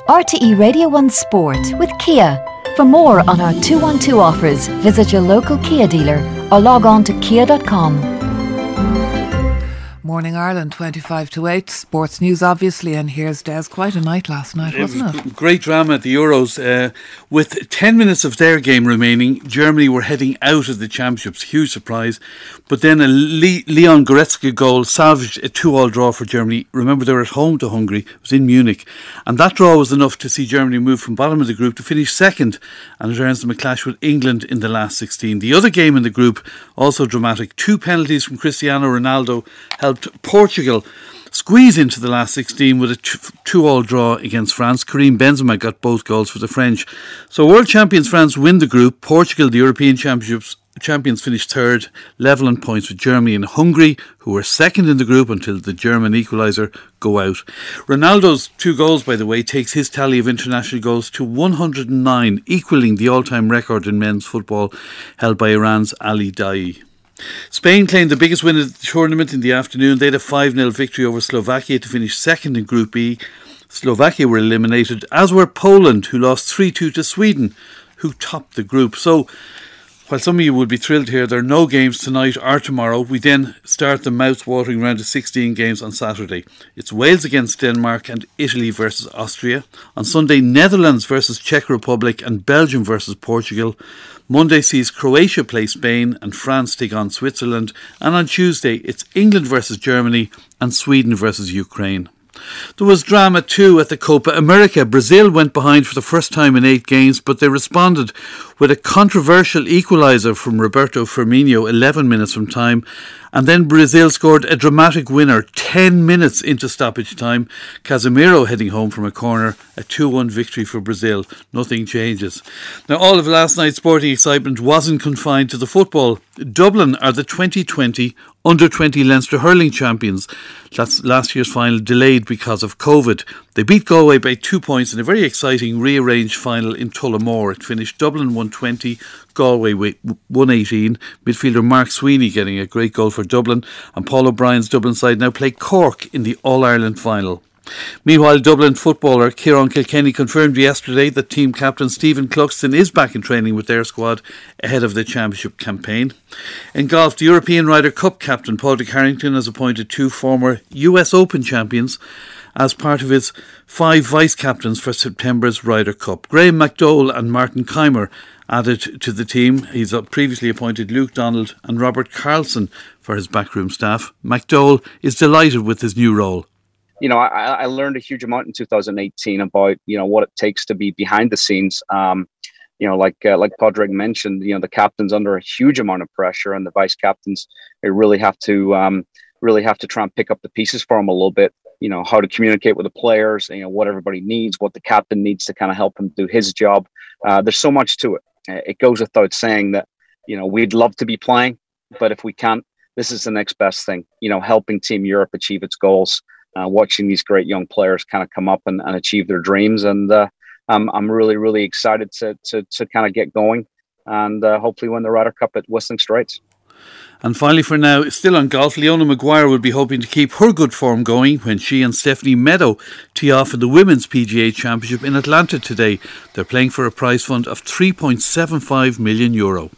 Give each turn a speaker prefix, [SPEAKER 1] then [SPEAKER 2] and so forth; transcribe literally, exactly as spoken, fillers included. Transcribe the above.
[SPEAKER 1] R T E Radio one Sport with Kia. For more on our two one two offers, visit your local Kia dealer or log on to kia dot com.
[SPEAKER 2] Morning Ireland, twenty-five to eight. Sports news, obviously, and here's Des. Quite a night last night,
[SPEAKER 3] it
[SPEAKER 2] wasn't
[SPEAKER 3] was
[SPEAKER 2] it?
[SPEAKER 3] Great drama at the Euros. Uh, with ten minutes of their game remaining, Germany were heading out of the championships. Huge surprise. But then a Le- Leon Goretzka goal salvaged a two-all draw for Germany. Remember, they were at home to Hungary. It was in Munich. And that draw was enough to see Germany move from bottom of the group to finish second. And it earns them a clash with England in the last sixteen. The other game in the group, also dramatic. Two penalties from Cristiano Ronaldo helped Portugal squeeze into the last sixteen with a two-all draw against France. Karim Benzema got both goals for the French. So world champions France win the group. Portugal, the European Championships champions, finished third, level on points with Germany and Hungary, who were second in the group until the German equaliser, go out. Ronaldo's two goals, by the way, takes his tally of international goals to one hundred nine, equalling the all-time record in men's football held by Iran's Ali Daei. Spain claimed the biggest win of the tournament in the afternoon. They had a five nil victory over Slovakia to finish second in Group E. Slovakia were eliminated, as were Poland, who lost three two to Sweden, who topped the group. So, while some of you will be thrilled here, there are no games tonight or tomorrow. We then start the mouth-watering round of sixteen games on Saturday. It's Wales against Denmark and Italy versus Austria. On Sunday, Netherlands versus Czech Republic and Belgium versus Portugal. Monday sees Croatia play Spain and France take on Switzerland. And on Tuesday, it's England versus Germany and Sweden versus Ukraine. There was drama too at the Copa America. Brazil went behind for the first time in eight games, but they responded with a controversial equaliser from Roberto Firmino eleven minutes from time. And then Brazil scored a dramatic winner ten minutes into stoppage time. Casemiro heading home from a corner, a two one victory for Brazil. Nothing changes. Now, all of last night's sporting excitement wasn't confined to the football. Dublin are the twenty twenty under twenty Leinster hurling champions. That's last year's final delayed because of COVID. They beat Galway by two points in a very exciting rearranged final in Tullamore. It finished Dublin one twenty, Galway one eighteen. Midfielder Mark Sweeney getting a great goal for Dublin, and Paul O'Brien's Dublin side now play Cork in the All-Ireland final. Meanwhile, Dublin footballer Kieran Kilkenny confirmed yesterday that team captain Stephen Cluxton is back in training with their squad ahead of the championship campaign. In golf, the European Ryder Cup captain Padraig Harrington has appointed two former U S Open champions as part of his five vice-captains for September's Ryder Cup. Graham McDowell and Martin Keimer added to the team. He's previously appointed Luke Donald and Robert Carlson for his backroom staff. McDowell is delighted with his new role.
[SPEAKER 4] You know, I, I learned a huge amount in two thousand eighteen about, you know, what it takes to be behind the scenes. Um, you know, like uh, like Padraig mentioned, you know, the captain's under a huge amount of pressure, and the vice captains, they really have to um, really have to try and pick up the pieces for him a little bit. You know, how to communicate with the players, you know, what everybody needs, what the captain needs to kind of help him do his job. Uh, there's so much to it. Uh, it goes without saying that, you know, we'd love to be playing, but if we can't, this is the next best thing. You know, helping Team Europe achieve its goals. Uh, watching these great young players kind of come up and, and achieve their dreams. And uh, I'm, I'm really, really excited to to, to kind of get going and uh, hopefully win the Ryder Cup at Whistling Straits.
[SPEAKER 3] And finally, for now, still on golf, Leona Maguire will be hoping to keep her good form going when she and Stephanie Meadow tee off in the Women's P G A Championship in Atlanta today. They're playing for a prize fund of three point seven five million euro.